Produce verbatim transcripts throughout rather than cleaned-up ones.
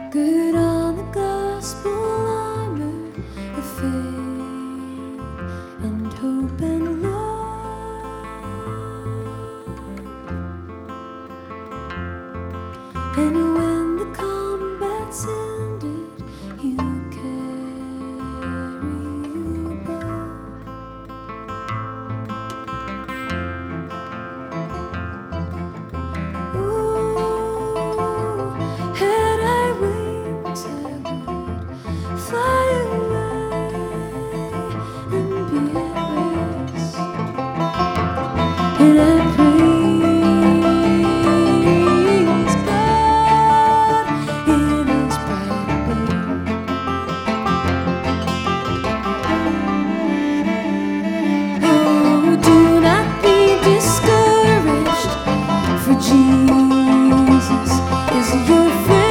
Good on the gospel armor of faith and hope and love. And when the combat's ended, you carry your bow. Ooh, had I wings, I would fly away and be at rest. And I praise God in His bright abode. Oh, do not be discouraged, for Jesus is your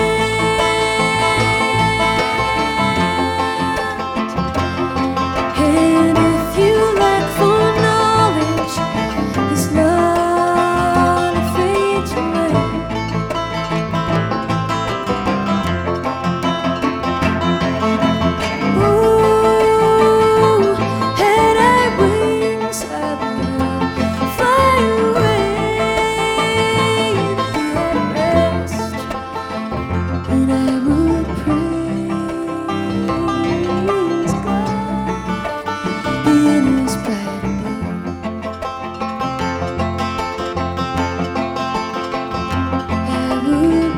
friend. And if you lack for knowledge, He's not afraid to lend. Ooh, had I wings, I would fly away and be at rest. And I would praise God in His bright abode. I would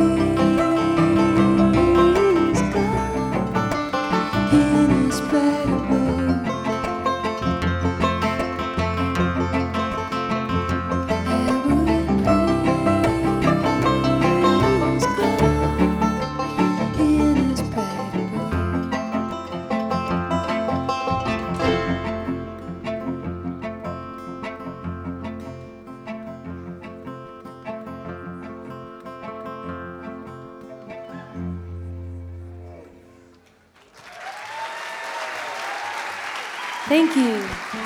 praise God in His bright abode. I would praise God in His bright abode. Thank you.